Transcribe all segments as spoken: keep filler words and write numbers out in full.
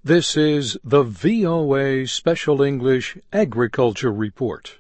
This is the V O A Special English Agriculture Report.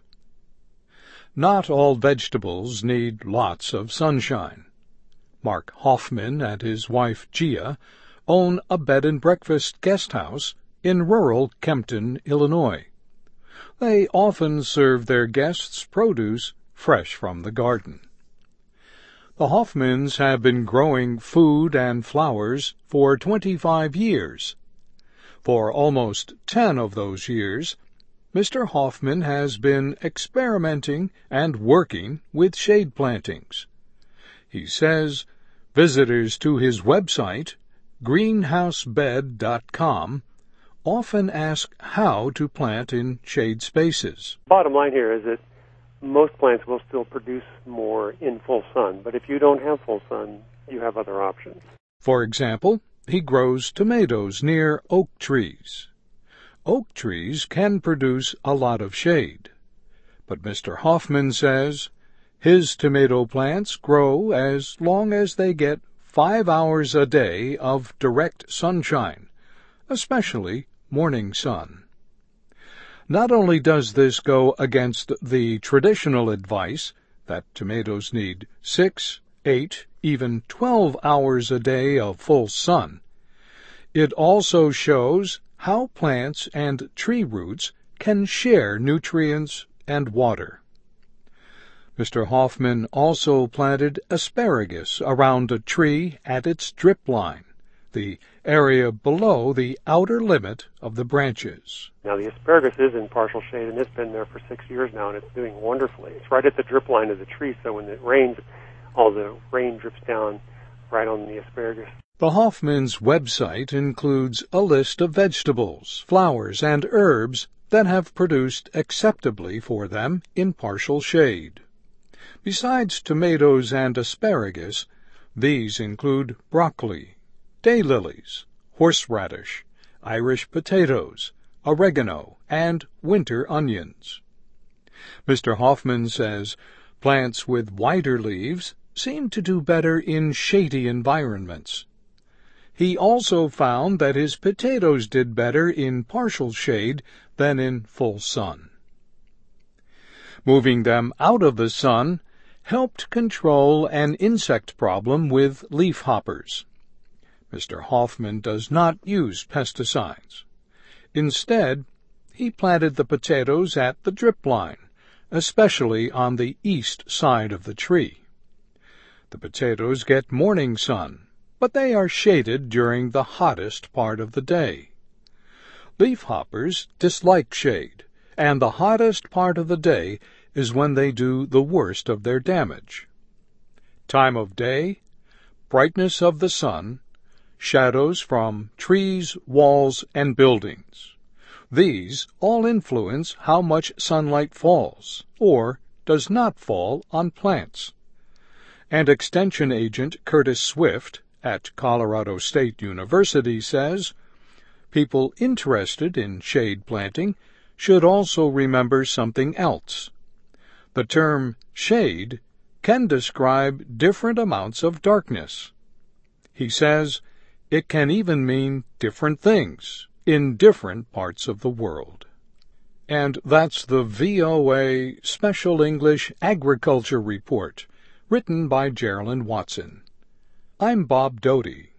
Not all vegetables need lots of sunshine. Mark Hoffman and his wife Gia own a bed and breakfast guest house in rural Kempton, Illinois. They often serve their guests produce fresh from the garden. The Hoffmans have been growing food and flowers for twenty-five years. For almost ten of those years, Mister Hoffman has been experimenting and working with shade plantings. He says visitors to his website, greenhouse bed dot com, often ask how to plant in shade spaces. Bottom line here is that most plants will still produce more in full sun, but if you don't have full sun, you have other options. For example, he grows tomatoes near oak trees. Oak trees can produce a lot of shade, but Mister Hoffman says his tomato plants grow as long as they get five hours a day of direct sunshine, especially morning sun. Not only does this go against the traditional advice that tomatoes need six, eight, even twelve hours a day of full sun, it also shows how plants and tree roots can share nutrients and water. Mister Hoffman also planted asparagus around a tree at its drip line, the area below the outer limit of the branches. Now, the asparagus is in partial shade, and it's been there for six years now, and it's doing wonderfully. It's right at the drip line of the tree, so when it rains, all the rain drips down right on the asparagus. The Hoffman's website includes a list of vegetables, flowers, and herbs that have produced acceptably for them in partial shade. Besides tomatoes and asparagus, these include broccoli, daylilies, horseradish, Irish potatoes, oregano, and winter onions. Mister Hoffman says plants with wider leaves seem to do better in shady environments. He also found that his potatoes did better in partial shade than in full sun. Moving them out of the sun helped control an insect problem with leafhoppers. Mister Hoffman does not use pesticides. Instead, he planted the potatoes at the drip line, especially on the east side of the tree. The potatoes get morning sun, but they are shaded during the hottest part of the day. Leafhoppers dislike shade, and the hottest part of the day is when they do the worst of their damage. Time of day, brightness of the sun, shadows from trees, walls, and buildings. These all influence how much sunlight falls, or does not fall, on plants. And Extension Agent Curtis Swift at Colorado State University says people interested in shade planting should also remember something else. The term shade can describe different amounts of darkness. He says it can even mean different things in different parts of the world. And that's the V O A Special English Agriculture Report, written by Geraldine Watson. I'm Bob Doty.